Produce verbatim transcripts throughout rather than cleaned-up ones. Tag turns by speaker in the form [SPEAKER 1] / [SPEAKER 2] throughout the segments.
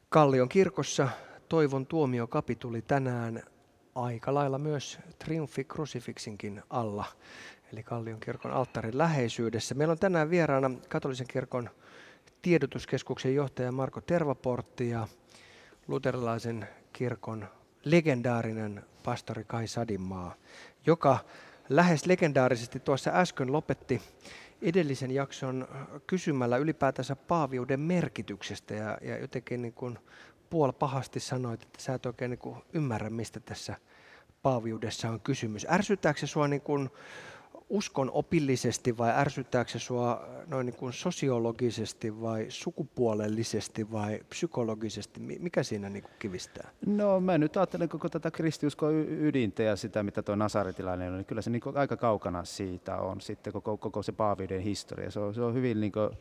[SPEAKER 1] Kallion kirkossa Toivon tuomiokapituli tänään aika lailla myös Triumfi Crucifixinkin alla, eli Kallion kirkon alttarin läheisyydessä. Meillä on tänään vieraana katolisen kirkon tiedotuskeskuksen johtaja Marko Tervaportti ja luterilaisen kirkon legendaarinen pastori Kai Sadinmaa, joka lähes legendaarisesti tuossa äsken lopetti edellisen jakson kysymällä ylipäätänsä paaviuden merkityksestä ja, ja jotenkin niin kuin puolpahasti sanoit, että sä et oikein niin kuin ymmärrä, mistä tässä paaviudessa on kysymys. Ärsyttääkö se sua niin kuin uskon opillisesti vai ärsyttääkö se sua noin niin kuin sosiologisesti vai sukupuolellisesti vai psykologisesti? Mikä siinä niin kuin kivistää?
[SPEAKER 2] No mä nyt ajattelen koko tätä kristiuskon ydintä ja sitä, mitä tuo nasaretilainen on, niin kyllä se niin kuin aika kaukana siitä on sitten koko, koko se paaviuden historia. Se on, se on hyvin niin kuin,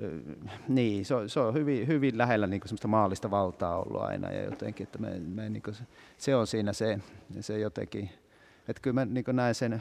[SPEAKER 2] niin, se on, se on hyvin, hyvin lähellä niin kuin semmoista maallista valtaa ollut aina ja jotenkin, että me, me niin kuin, se on siinä se, se jotenkin, että kyllä mä niin kuin näen sen.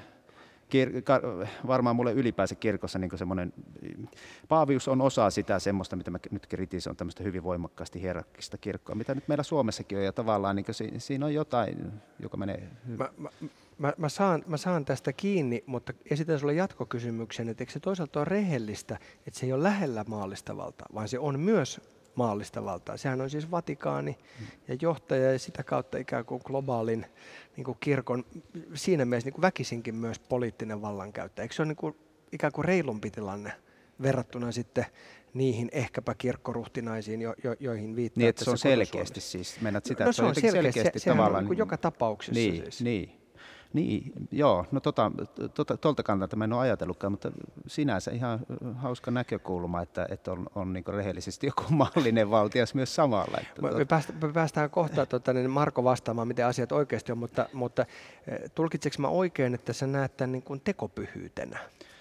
[SPEAKER 2] Kir- varmaan mulle ylipäänsä kirkossa niin semmoinen, paavius on osa sitä semmoista, mitä mä nyt kritisoin, tämmöistä hyvin voimakkaasti hierarkkista kirkkoa, mitä nyt meillä Suomessakin on, ja tavallaan niin si- siinä on jotain, joka menee hyvin.
[SPEAKER 1] Mä, mä, mä, mä, saan, mä saan tästä kiinni, mutta esitän sulle jatkokysymyksen, että eikö se toisaalta ole rehellistä, että se ei ole lähellä maallista valtaa, vaan se on myös maallista valtaa. Sehän on siis Vatikaani ja johtaja ja sitä kautta ikään kuin globaalin niin kuin kirkon, siinä mielessä niin kuin väkisinkin myös poliittinen vallankäyttäjä. Eikö se ole niin kuin, ikään kuin reilumpi tilanne verrattuna sitten niihin ehkäpä kirkkoruhtinaisiin, jo, jo, joihin viittaa?
[SPEAKER 2] Niin, että se on selkeästi siis, mennät sitä,
[SPEAKER 1] no,
[SPEAKER 2] että
[SPEAKER 1] se on selkeästi,
[SPEAKER 2] selkeästi
[SPEAKER 1] se,
[SPEAKER 2] tavallaan.
[SPEAKER 1] Niin kuin joka tapauksessa
[SPEAKER 2] niin,
[SPEAKER 1] siis.
[SPEAKER 2] Niin. Niin, joo, no tota, tota, tolta kannalta mä en ole ajatellutkaan, mutta sinänsä ihan hauska näkökulma, että, että on, on niin rehellisesti joku maallinen valtias myös samalla. Että
[SPEAKER 1] me, päästään, me päästään kohta tota, niin Marko vastaamaan, miten asiat oikeasti on, mutta, mutta tulkitseeko mä oikein, että sä näet tämän niin kuin tekopyhyytenä?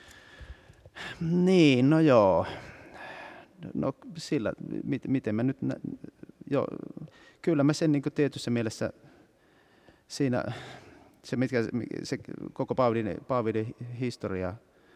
[SPEAKER 2] Niin, no joo. No sillä, miten mä nyt, joo, kyllä mä sen niin kuin tietyssä mielessä siinä. Se, mitkä, se koko Paavidin, Paavidin historia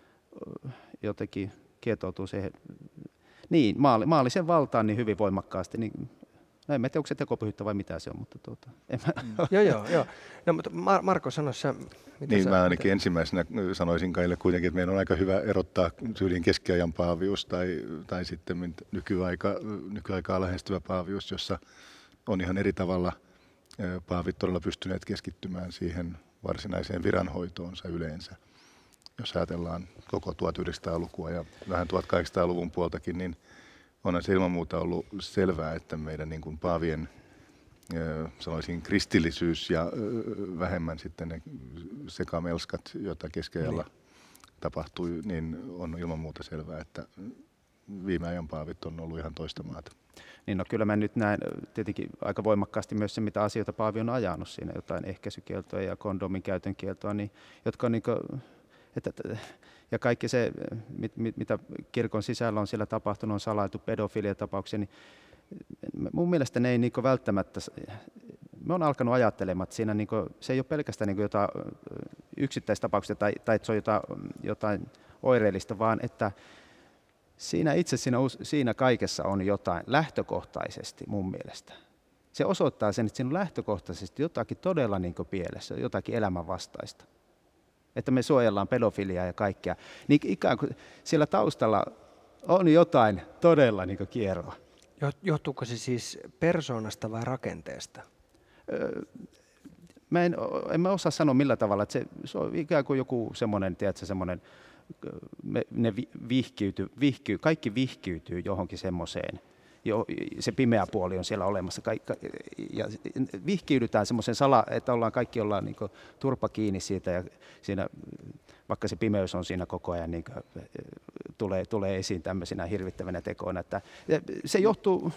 [SPEAKER 2] jotenkin kietoutuu siihen niin, maali, maalliseen valtaan niin hyvin voimakkaasti. Niin, no en tiedä, onko se tekopyhyyttä vai mitä se on. Mutta tuota, en mä.
[SPEAKER 1] Mm. joo, joo, joo. No, mutta Mar- Marko, sano sä. Mitä
[SPEAKER 3] niin,
[SPEAKER 1] sä,
[SPEAKER 3] mä ainakin
[SPEAKER 1] mitä?
[SPEAKER 3] ensimmäisenä sanoisin Kaille kuitenkin, että meidän on aika hyvä erottaa tyyliin keskiajan paavius tai, tai sitten nykyaika, nykyaikaa lähestyvä paavius, jossa on ihan eri tavalla paavit todella pystyneet keskittymään siihen varsinaiseen viranhoitoonsa yleensä. Jos ajatellaan koko tuhatyhdeksänsataalukua ja vähän tuhatkahdeksansataaluvun puoltakin, niin onhan se ilman muuta ollut selvää, että meidän niin kuin paavien sanoisin kristillisyys ja vähemmän sitten ne sekamelskat, joita keskiajalla niin tapahtui, niin on ilman muuta selvää, että viime ajan paavit on ollut ihan toista maata.
[SPEAKER 2] Niin no kyllä mä nyt näen tietenkin aika voimakkaasti myös se, mitä asioita paavi on ajanut siinä, jotain ehkäisykieltoa ja kondomin käytön kieltoa, niin, jotka on niin kuin, että, ja kaikki se, mit, mit, mitä kirkon sisällä on siellä tapahtunut, on salailtu pedofiliatapauksia, niin mun mielestä ne ei niin kuin välttämättä, me on alkanut ajattelemaan, että siinä niin kuin, se ei ole pelkästään niin kuin jotain yksittäistapauksia tai, tai että se on jotain, jotain oireellista, vaan että Siinä itse siinä, siinä kaikessa on jotain lähtökohtaisesti mun mielestä. Se osoittaa sen, että siinä on lähtökohtaisesti jotakin todella niin kuin pielessä, jotakin elämänvastaista. Että me suojellaan pedofiliaa ja kaikkea. Niin ikään kuin siellä taustalla on jotain todella niin kuin kierroa.
[SPEAKER 1] Johtuuko se siis persoonasta vai rakenteesta?
[SPEAKER 2] Öö, mä en, en mä osaa sanoa millä tavalla. Että se, se on ikään kuin joku semmoinen, tiedätkö, semmoinen, ne vihkiytyy, vihkyy, kaikki vihkiytyy johonkin semmoiseen. Jo, se pimeä puoli on siellä olemassa. Ja vihkiydytään semmoisen sala, että ollaan, kaikki ollaan niin kuin turpa kiinni siitä ja siinä, vaikka se pimeys on siinä koko ajan, niin kuin, tulee, tulee esiin tämmöisinä hirvittävänä tekoina. Että se johtuu...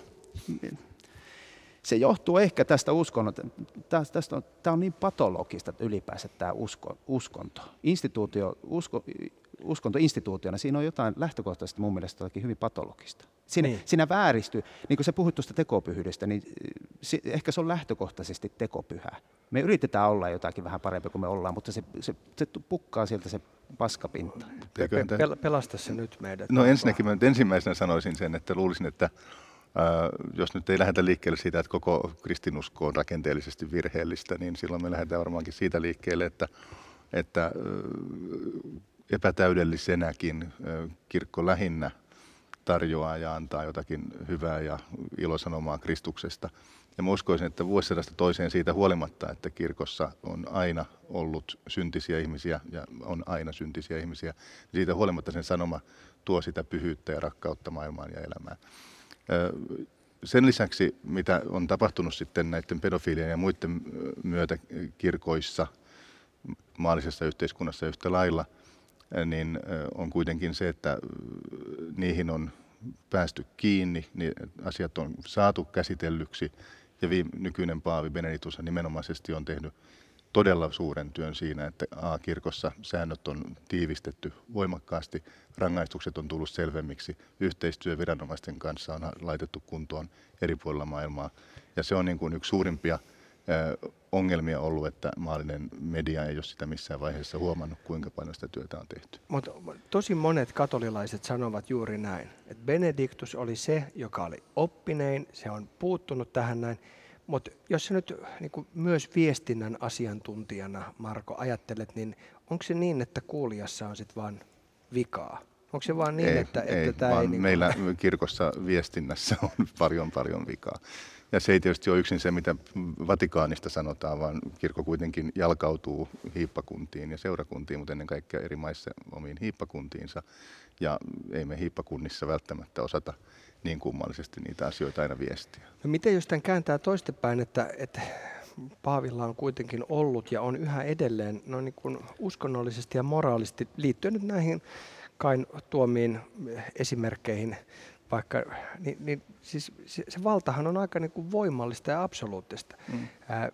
[SPEAKER 2] Se johtuu ehkä tästä uskonnosta. Tästä on, tämä on niin patologista ylipäänsä tämä usko, uskonto. Instituutio, usko, uskonto instituutiona, siinä on jotain lähtökohtaisesti mun mielestä hyvin patologista. Siinä, niin. siinä vääristyy, niin kuin sä puhuit tuosta tekopyhyydestä, niin se, ehkä se on lähtökohtaisesti tekopyhää. Me yritetään olla jotakin vähän parempi kuin me ollaan, mutta se, se, se pukkaa sieltä se paskapinta.
[SPEAKER 1] Pel- pelasta se nyt meidät.
[SPEAKER 3] No ensinnäkin mä nyt ensimmäisenä sanoisin sen, että luulisin, että Jos nyt ei lähdetä liikkeelle siitä, että koko kristinusko on rakenteellisesti virheellistä, niin silloin me lähdetään varmaankin siitä liikkeelle, että, että epätäydellisenäkin kirkko lähinnä tarjoaa ja antaa jotakin hyvää ja ilosanomaa Kristuksesta. Ja mä uskoisin, että vuosisadasta toiseen siitä huolimatta, että kirkossa on aina ollut syntisiä ihmisiä ja on aina syntisiä ihmisiä, niin siitä huolimatta sen sanoma tuo sitä pyhyyttä ja rakkautta maailmaan ja elämään. Sen lisäksi, mitä on tapahtunut sitten näiden pedofiilien ja muiden myötä kirkoissa, maallisessa yhteiskunnassa yhtä lailla, niin on kuitenkin se, että niihin on päästy kiinni, niin asiat on saatu käsitellyksi ja viime, nykyinen paavi Benedictus nimenomaisesti on tehnyt todella suuren työn siinä, että A-kirkossa säännöt on tiivistetty voimakkaasti, rangaistukset on tullut selvemmiksi, yhteistyö viranomaisten kanssa on laitettu kuntoon eri puolilla maailmaa. Ja se on niin kuin yksi suurimpia ongelmia ollut, että maallinen media ei ole sitä missään vaiheessa huomannut, kuinka paljon sitä työtä on tehty.
[SPEAKER 1] Mutta tosi monet katolilaiset sanovat juuri näin, että Benedictus oli se, joka oli oppinein, se on puuttunut tähän näin. Mutta jos sä nyt niin kuin myös viestinnän asiantuntijana, Marko, ajattelet, niin onko se niin, että kuulijassa on sitten vaan vikaa? Onko se vaan niin,
[SPEAKER 3] ei,
[SPEAKER 1] että,
[SPEAKER 3] ei,
[SPEAKER 1] että tämä
[SPEAKER 3] vaan
[SPEAKER 1] ei... Niin
[SPEAKER 3] meillä kirkossa viestinnässä on paljon paljon vikaa. Ja se ei tietysti ole yksin se, mitä Vatikaanista sanotaan, vaan kirkko kuitenkin jalkautuu hiippakuntiin ja seurakuntiin, mutta ennen kaikkea eri maissa omiin hiippakuntiinsa. Ja ei me hiippakunnissa välttämättä osata niin kummallisesti niitä asioita aina viestiä.
[SPEAKER 1] No miten jos tämän kääntää toistepäin, että, että paavilla on kuitenkin ollut ja on yhä edelleen no niin kuin uskonnollisesti ja moraalisesti liittyen nyt näihin Kain tuomiin esimerkkeihin, vaikka, niin, niin siis se, se valtahan on aika niin kuin voimallista ja absoluuttista. Mm. Ää,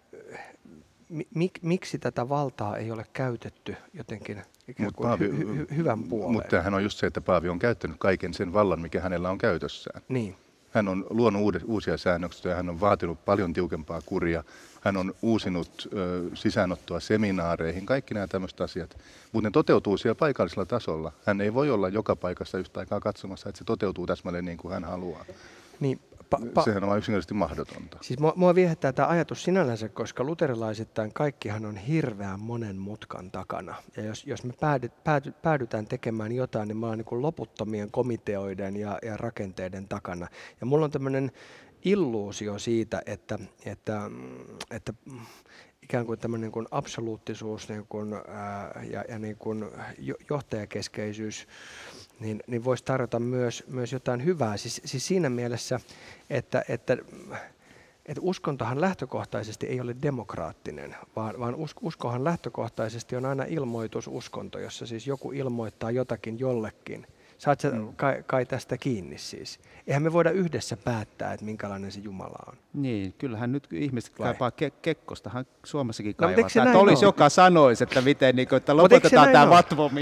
[SPEAKER 1] mik, miksi tätä valtaa ei ole käytetty jotenkin ikään kuin paavi, hy, hy, hyvän puoleen?
[SPEAKER 3] Mutta tämähän on just se, että paavi on käyttänyt kaiken sen vallan, mikä hänellä on käytössään.
[SPEAKER 1] Niin.
[SPEAKER 3] Hän on luonut uudet, uusia säännöksiä, hän on vaatinut paljon tiukempaa kuria, hän on uusinut ö, sisäänottoa seminaareihin, kaikki nämä tämmöiset asiat. Mutta ne toteutuu siellä paikallisella tasolla. Hän ei voi olla joka paikassa yhtä aikaa katsomassa, että se toteutuu täsmälleen niin kuin hän haluaa.
[SPEAKER 1] Niin, pa, pa,
[SPEAKER 3] Sehän on yksinkertaisesti mahdotonta.
[SPEAKER 1] Siis mua, mua viehättää tämä ajatus sinällänsä, koska luterilaisittain kaikkihan on hirveän monen mutkan takana. Ja jos, jos me päädy, päädy, päädytään tekemään jotain, niin mä oon niin kuin loputtomien komiteoiden ja, ja rakenteiden takana. Ja mulla on tämmöinen illuusio siitä, että, että, että ikään kuin tämmöinen niin kuin absoluuttisuus niin kuin, ää, ja, ja niin kuin johtajakeskeisyys niin, niin voisi tarjota myös, myös jotain hyvää. Siis, siis siinä mielessä, että, että, että uskontohan lähtökohtaisesti ei ole demokraattinen, vaan, vaan uskohan lähtökohtaisesti on aina ilmoitususkonto, jossa siis joku ilmoittaa jotakin jollekin. Saat sä mm. kai, kai tästä kiinni siis? Eihän me voida yhdessä päättää, että minkälainen se Jumala on.
[SPEAKER 2] Niin, kyllähän nyt ihmiset kaipaa ke- Kekkostahan Suomessakin no,
[SPEAKER 1] kaivataan.
[SPEAKER 2] Että olisi, ole? Joka sanoisi, että miten, niin kuin, että lopetetaan tämä vatvomi.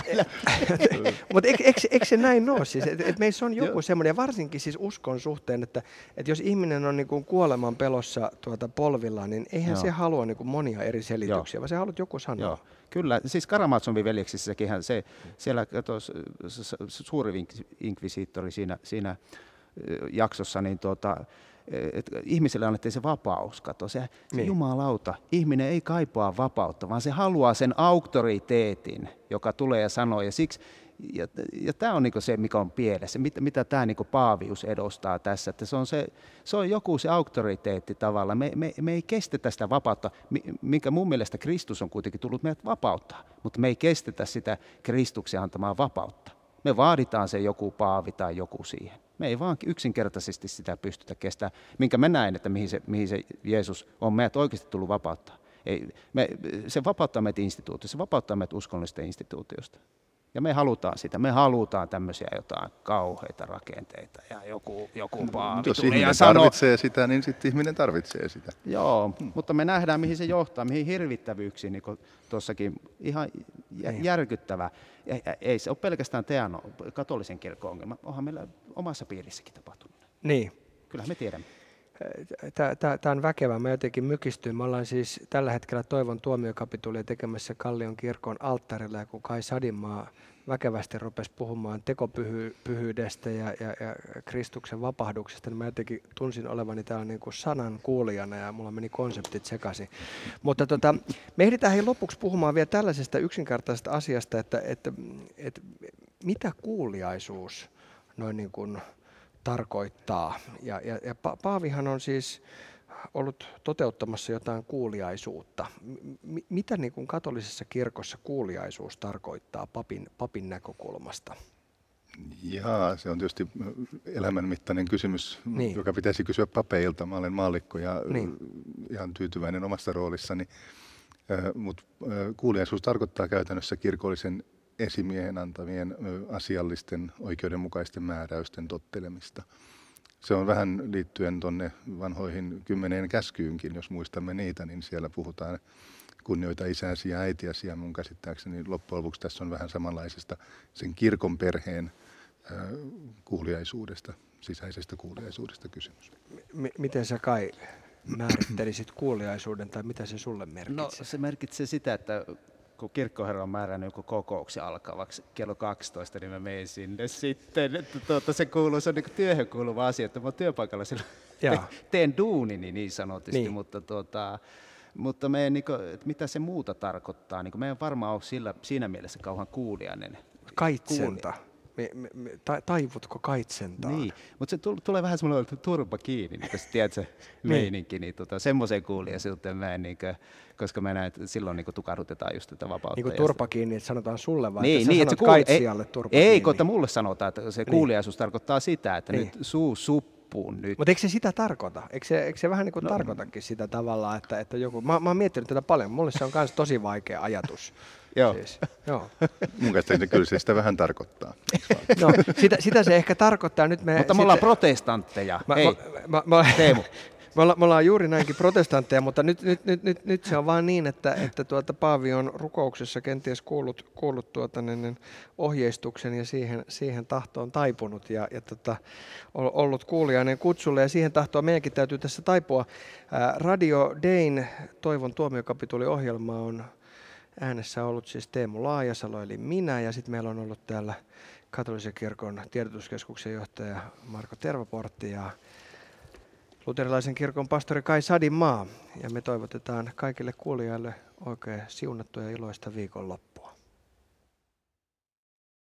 [SPEAKER 1] Mutta eikö, eikö, eikö se näin ole? Siis, että et meissä on joku semmoinen, ja varsinkin siis uskon suhteen, että et jos ihminen on niin kuin kuoleman pelossa tuota polvilla, niin eihän Joo. se halua niin kuin monia eri selityksiä, Joo. vaan se haluat joku sanoa. Joo.
[SPEAKER 2] Kyllä, siis Karamazonin veljeksissäkin se, siellä katos, suuri inkvisiittori siinä, siinä jaksossa, niin tuota, että ihmiselle annettiin se vapaus. Kato, se, se niin. Jumalauta, ihminen ei kaipaa vapautta, vaan se haluaa sen auktoriteetin, joka tulee ja sanoo. Ja, siksi, ja, ja tämä on niinku se, mikä on pielessä, mitä, mitä tämä niinku paavius edustaa tässä. Että se, on se, se on joku se auktoriteetti tavalla. Me, me, me ei kestetä sitä vapautta, minkä mun mielestä Kristus on kuitenkin tullut meidät vapauttaa, mutta me ei kestetä sitä Kristuksen antamaa vapautta. Me vaaditaan se joku paavi tai joku siihen. Me ei vaan yksinkertaisesti sitä pystytä kestämään, minkä mä näen, että mihin se, mihin se Jeesus on meidät oikeasti tullut vapauttaa. Ei, me, se vapauttaa meitä instituutiosta, se vapauttaa meitä uskonnollisesta instituutiosta. Ja me halutaan sitä, me halutaan tämmöisiä jotain kauheita rakenteita ja joku, joku paavi.
[SPEAKER 3] Jos ihminen tarvitsee sitä, niin sitten ihminen tarvitsee sitä.
[SPEAKER 2] Joo, hmm. mutta me nähdään, mihin se johtaa, mihin hirvittävyyksiin, niin kuin tuossakin ihan järkyttävä. Ei se ole pelkästään teano, katolisen kirkon ongelma, onhan meillä omassa piirissäkin tapahtunut.
[SPEAKER 1] Niin.
[SPEAKER 2] Kyllähän me tiedämme.
[SPEAKER 1] Tämä on väkevää. Mä jotenkin mykistyin. Me ollaan siis tällä hetkellä Toivon tuomiokapitulia tekemässä Kallion kirkon alttarilla, ja kun Kai Sadinmaa väkevästi rupesi puhumaan tekopyhyydestä ja, ja, ja Kristuksen vapahduksesta, niin mä jotenkin tunsin olevani täällä niin kuin sanan kuulijana ja mulla meni konseptit sekaisin. Mutta tota, me ehditään hei lopuksi puhumaan vielä tällaisesta yksinkertaisesta asiasta, että, että, että mitä kuuliaisuus noin niin kuin tarkoittaa. Ja, ja, ja Paavihan on siis ollut toteuttamassa jotain kuuliaisuutta. M- mitä niin kuin katolisessa kirkossa kuuliaisuus tarkoittaa papin, papin näkökulmasta?
[SPEAKER 3] Jaa, se on tietysti elämänmittainen kysymys, niin. joka pitäisi kysyä papeilta. Mä olen maallikko ja niin. ihan tyytyväinen omassa roolissani. Mutta kuuliaisuus tarkoittaa käytännössä kirkollisen esimiehen antamien asiallisten oikeudenmukaisten määräysten tottelemista. Se on vähän liittyen tuonne vanhoihin kymmeneen käskyynkin, jos muistamme niitä, niin siellä puhutaan kunnioita isäsi ja äitiäsi, ja mun käsittääkseni loppujen lopuksi tässä on vähän samanlaisesta sen kirkon perheen äh, kuuliaisuudesta, sisäisestä kuuliaisuudesta kysymys.
[SPEAKER 1] M- miten sä Kai määrittelisit kuuliaisuuden, tai mitä se sulle merkitsee?
[SPEAKER 2] No se merkitsee sitä, että kun kirkkoherra on määrännyt joku kokouksen alkavaksi kello kaksitoista, niin mä menen sinne sitten. Että tuota, se kuuluu, se on niin työhön kuuluva asia, että mä oon työpaikalla silloin te, teen duunini niin sanotusti, niin. mutta, tuota, mutta me ei, niin kuin, että mitä se muuta tarkoittaa, niin me ei varmaan ole sillä, siinä mielessä kauhan kuulijainen.
[SPEAKER 1] Kaitsenta. Me, me, me, ta, taivutko kaitsentaan?
[SPEAKER 2] Niin, mutta se tulee vähän semmoinen turpa kiinni, niin tässä tiedätkö, meininki, niin tota, semmoiseen kuulijaisuuteen mä en, niin kuin, koska mä näen, että silloin niin kuin tukahdutetaan just tätä vapautta.
[SPEAKER 1] Niin kuin turpa kiinni, että sanotaan sulle vai
[SPEAKER 2] niin,
[SPEAKER 1] että
[SPEAKER 2] niin,
[SPEAKER 1] sä
[SPEAKER 2] että
[SPEAKER 1] sanot
[SPEAKER 2] kuuli,
[SPEAKER 1] kaitsijalle turpa
[SPEAKER 2] ei,
[SPEAKER 1] kiinni?
[SPEAKER 2] Ei, kun mulle sanotaan, että se kuulijaisuus niin. tarkoittaa sitä, että niin. nyt suu suppuun nyt.
[SPEAKER 1] Mutta eikö se sitä tarkoita? Eikö se, eikö se vähän niin kuin no. tarkoitakin sitä tavallaan, että, että joku... Mä, mä oon miettinyt tätä paljon, mulle se on myös tosi vaikea ajatus.
[SPEAKER 3] Joo.
[SPEAKER 1] Siis, joo.
[SPEAKER 3] Mun mielestä kyllä se sitä vähän tarkoittaa.
[SPEAKER 1] No, sitä, sitä se ehkä tarkoittaa. Nyt me
[SPEAKER 2] mutta me
[SPEAKER 1] sitten,
[SPEAKER 2] ollaan protestantteja.
[SPEAKER 1] Mä,
[SPEAKER 2] Hei,
[SPEAKER 1] mä, mä,
[SPEAKER 2] Teemu.
[SPEAKER 1] Me ollaan, me ollaan juuri näinkin protestantteja, mutta nyt, nyt, nyt, nyt, nyt se on vaan niin, että, että tuota Paavi on rukouksessa kenties kuullut, kuullut tuota, niin, ohjeistuksen ja siihen, siihen tahtoon taipunut ja, ja tota, ollut kuulijainen kutsulle, ja siihen tahtoon meidänkin täytyy tässä taipua. Ää, Radio Dayn Toivon tuomiokapituli-ohjelma on äänessä ollut siis Teemu Laajasalo eli minä, ja sitten meillä on ollut täällä katolisen kirkon tiedotuskeskuksen johtaja Marko Tervaportti ja luterilaisen kirkon pastori Kai Sadinmaa, ja me toivotetaan kaikille kuulijoille oikein siunattua ja iloista viikonloppua.